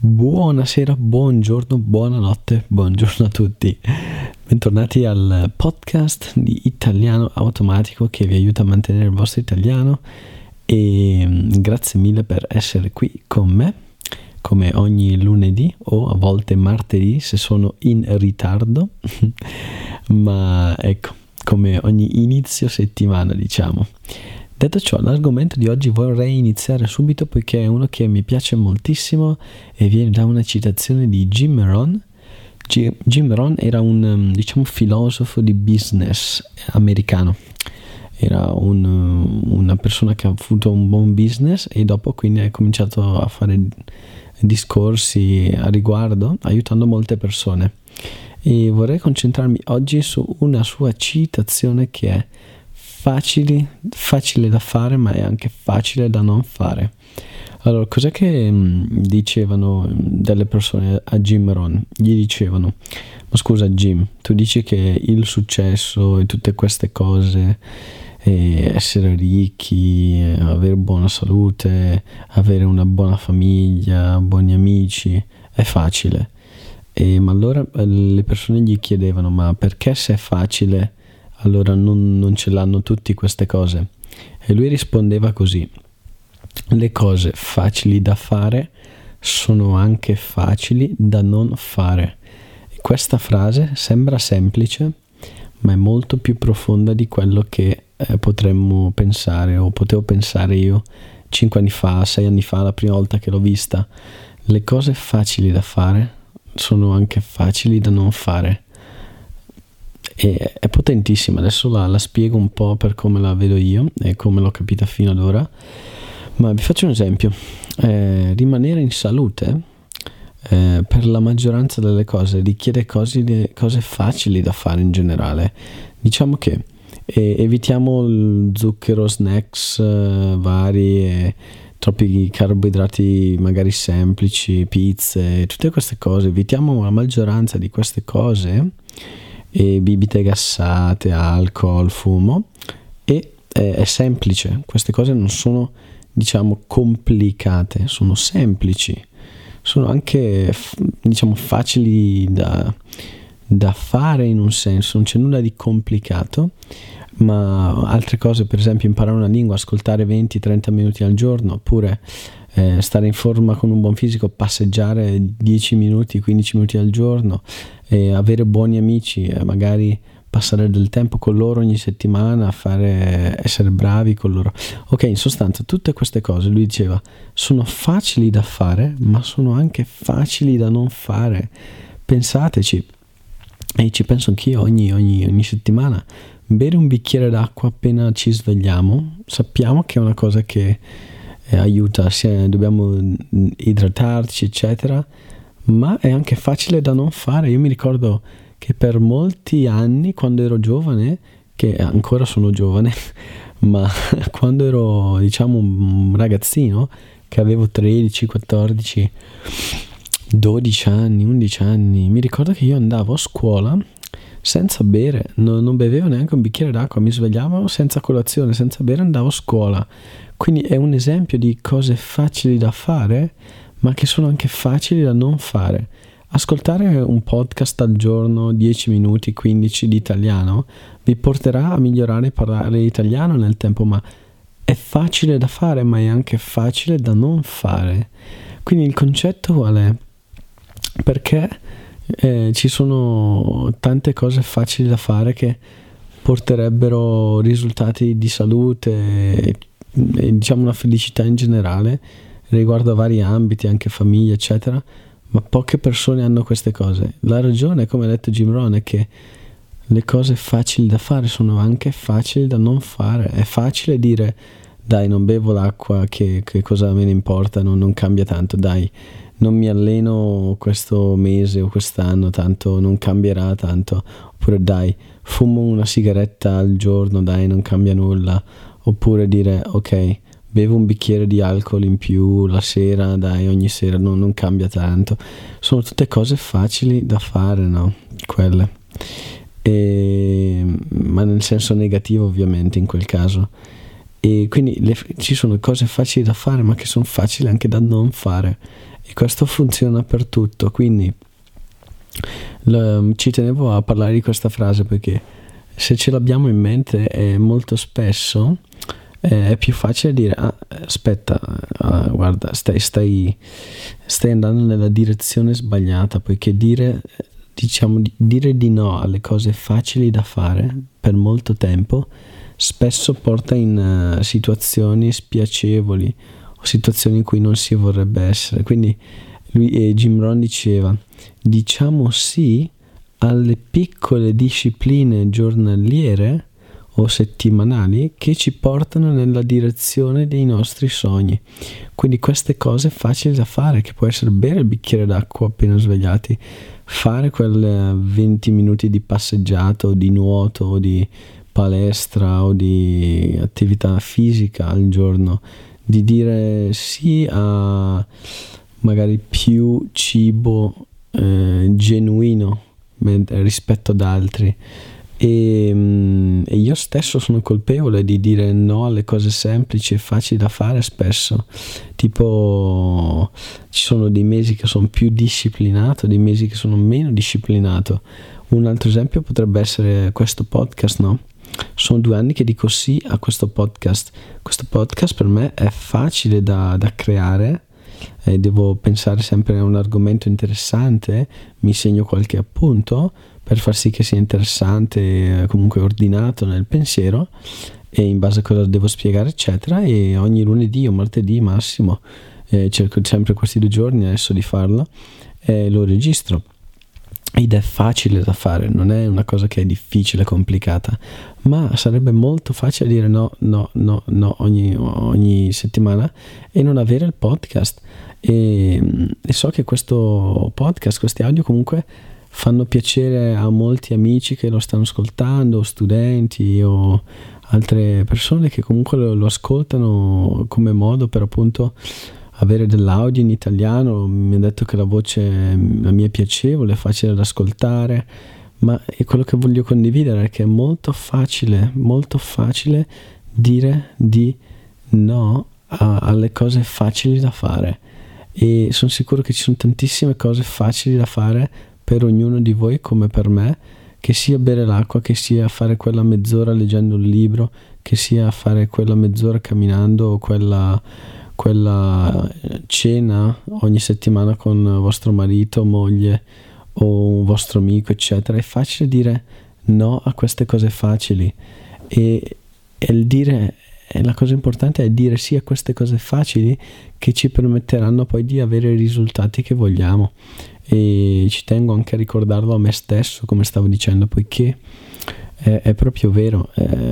Buonasera, buongiorno, buonanotte, buongiorno a tutti. Bentornati al podcast di Italiano Automatico che vi aiuta a mantenere il vostro italiano e grazie mille per essere qui con me, come ogni lunedì o a volte martedì se sono in ritardo, ma ecco, come ogni inizio settimana diciamo. Detto ciò, l'argomento di oggi vorrei iniziare subito poiché è uno che mi piace moltissimo e viene da una citazione di Jim Rohn. Jim Rohn era un filosofo di business americano. Era una persona che ha avuto un buon business e dopo quindi ha cominciato a fare discorsi a riguardo, aiutando molte persone. E vorrei concentrarmi oggi su una sua citazione che è facile da fare, ma è anche facile da non fare. Allora, cos'è che dicevano delle persone a Jim Rohn? Gli dicevano: ma scusa Jim, tu dici che il successo e tutte queste cose, essere ricchi, avere buona salute, avere una buona famiglia, buoni amici, è facile. Ma allora le persone gli chiedevano: ma perché se è facile allora non ce l'hanno tutti queste cose? E lui rispondeva così: le cose facili da fare sono anche facili da non fare. E questa frase sembra semplice, ma è molto più profonda di quello che potremmo pensare, o potevo pensare io 5 anni fa, 6 anni fa, la prima volta che l'ho vista. Le cose facili da fare sono anche facili da non fare. E è potentissima. Adesso la spiego un po' per come la vedo io e come l'ho capita fino ad ora, ma vi faccio un esempio. Rimanere in salute per la maggioranza delle cose richiede cose facili da fare in generale. Diciamo che evitiamo il zucchero, snacks vari e troppi carboidrati magari semplici, pizze, tutte queste cose. Evitiamo la maggioranza di queste cose, e bibite gassate, alcol, fumo, e è semplice. Queste cose non sono complicate, sono semplici, sono anche facili da fare in un senso, non c'è nulla di complicato. Ma altre cose, per esempio imparare una lingua, ascoltare 20-30 minuti al giorno, oppure stare in forma con un buon fisico, passeggiare 10 minuti, 15 minuti al giorno, avere buoni amici, magari passare del tempo con loro ogni settimana, essere bravi con loro. Ok, in sostanza tutte queste cose, lui diceva, sono facili da fare, ma sono anche facili da non fare. Pensateci, e ci penso anch'io ogni settimana. Bere un bicchiere d'acqua appena ci svegliamo, sappiamo che è una cosa che aiuta, dobbiamo idratarci eccetera, ma è anche facile da non fare. Io mi ricordo che per molti anni, quando ero giovane, che ancora sono giovane, ma quando ero un ragazzino, che avevo 13, 14, 12 anni, 11 anni, mi ricordo che io andavo a scuola senza bere, non bevevo neanche un bicchiere d'acqua, mi svegliavo senza colazione, senza bere, andavo a scuola. Quindi è un esempio di cose facili da fare, ma che sono anche facili da non fare. Ascoltare un podcast al giorno, 10 minuti, 15 di italiano, vi porterà a migliorare e parlare italiano nel tempo, ma è facile da fare, ma è anche facile da non fare. Quindi il concetto qual è? Perché ci sono tante cose facili da fare che porterebbero risultati di salute e una felicità in generale riguardo a vari ambiti, anche famiglia eccetera, ma poche persone hanno queste cose. La ragione, come ha detto Jim Rohn, è che le cose facili da fare sono anche facili da non fare. È facile dire: dai, non bevo l'acqua, che cosa me ne importa, non cambia tanto, dai, non mi alleno questo mese o quest'anno, tanto non cambierà tanto. Oppure dai, fumo una sigaretta al giorno, dai, non cambia nulla. Oppure dire: ok, bevo un bicchiere di alcol in più la sera, dai, ogni sera, non cambia tanto. Sono tutte cose facili da fare, no? Quelle. Ma nel senso negativo, ovviamente, in quel caso. E quindi ci sono cose facili da fare, ma che sono facili anche da non fare. e questo funziona per tutto. Quindi ci tenevo a parlare di questa frase perché se ce l'abbiamo in mente molto spesso è più facile dire aspetta, guarda, stai andando nella direzione sbagliata, poiché dire di no alle cose facili da fare per molto tempo spesso porta in situazioni spiacevoli o situazioni in cui non si vorrebbe essere. Quindi Jim Rohn diceva: diciamo sì alle piccole discipline giornaliere o settimanali che ci portano nella direzione dei nostri sogni. Quindi queste cose facili da fare, che può essere bere il bicchiere d'acqua appena svegliati, fare quel 20 minuti di passeggiata o di nuoto o di palestra o di attività fisica al giorno, di dire sì a magari più cibo genuino rispetto ad altri. E io stesso sono colpevole di dire no alle cose semplici e facili da fare spesso. Tipo, ci sono dei mesi che sono più disciplinato, dei mesi che sono meno disciplinato. Un altro esempio potrebbe essere questo podcast, no? Sono 2 anni che dico sì a questo podcast. Questo podcast per me è facile da creare. Devo pensare sempre a un argomento interessante, mi segno qualche appunto per far sì che sia interessante, comunque ordinato nel pensiero e in base a cosa devo spiegare eccetera, e ogni lunedì o martedì massimo cerco sempre questi 2 giorni adesso di farlo, lo registro ed è facile da fare, non è una cosa che è difficile, complicata, ma sarebbe molto facile dire no ogni settimana e non avere il podcast. E so che questo podcast, questi audio comunque fanno piacere a molti amici che lo stanno ascoltando, studenti o altre persone che comunque lo ascoltano come modo per appunto avere dell'audio in italiano. Mi ha detto che la voce la mia è piacevole, è facile da ascoltare, ma è quello che voglio condividere, è che è molto facile dire di no alle cose facili da fare, e sono sicuro che ci sono tantissime cose facili da fare per ognuno di voi come per me, che sia bere l'acqua, che sia fare quella mezz'ora leggendo un libro, che sia fare quella mezz'ora camminando o quella cena ogni settimana con vostro marito, moglie o un vostro amico eccetera. È facile dire no a queste cose facili, e il dire, la cosa importante è dire sì a queste cose facili che ci permetteranno poi di avere i risultati che vogliamo. E ci tengo anche a ricordarlo a me stesso, come stavo dicendo, poiché è proprio vero.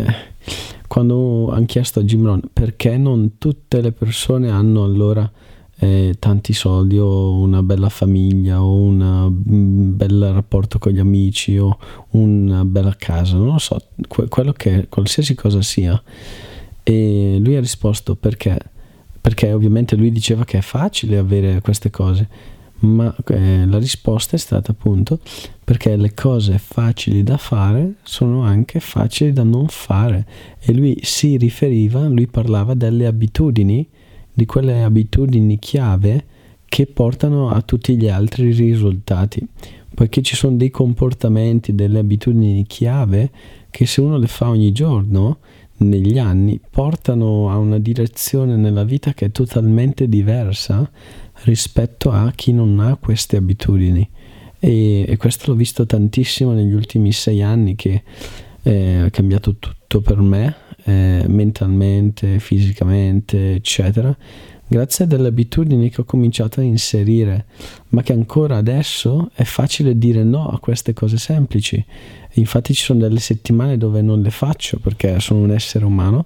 Quando hanno chiesto a Jim Rohn perché non tutte le persone hanno allora tanti soldi o una bella famiglia o un bel rapporto con gli amici o una bella casa, non lo so, quello che qualsiasi cosa sia, e lui ha risposto perché ovviamente lui diceva che è facile avere queste cose, ma la risposta è stata appunto perché le cose facili da fare sono anche facili da non fare. E lui parlava delle abitudini, di quelle abitudini chiave che portano a tutti gli altri risultati, poiché ci sono dei comportamenti, delle abitudini chiave che se uno le fa ogni giorno negli anni portano a una direzione nella vita che è totalmente diversa rispetto a chi non ha queste abitudini. E questo l'ho visto tantissimo negli ultimi 6 anni, che è cambiato tutto per me, mentalmente, fisicamente eccetera, grazie a delle abitudini che ho cominciato a inserire, ma che ancora adesso è facile dire no a queste cose semplici. Infatti ci sono delle settimane dove non le faccio perché sono un essere umano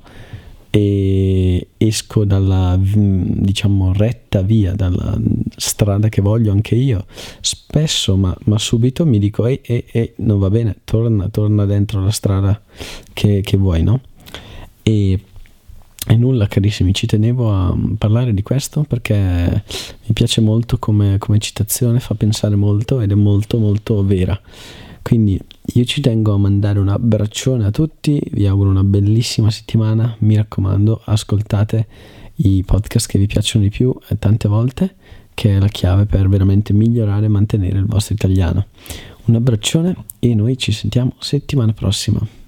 e esco dalla, diciamo, retta via, dalla strada che voglio anche io spesso, ma subito mi dico non va bene, torna dentro la strada che vuoi, no? E nulla, carissimi, ci tenevo a parlare di questo perché mi piace molto come citazione, fa pensare molto ed è molto molto vera. Quindi io ci tengo a mandare un abbraccione a tutti, vi auguro una bellissima settimana, mi raccomando ascoltate i podcast che vi piacciono di più tante volte, che è la chiave per veramente migliorare e mantenere il vostro italiano. Un abbraccione e noi ci sentiamo settimana prossima.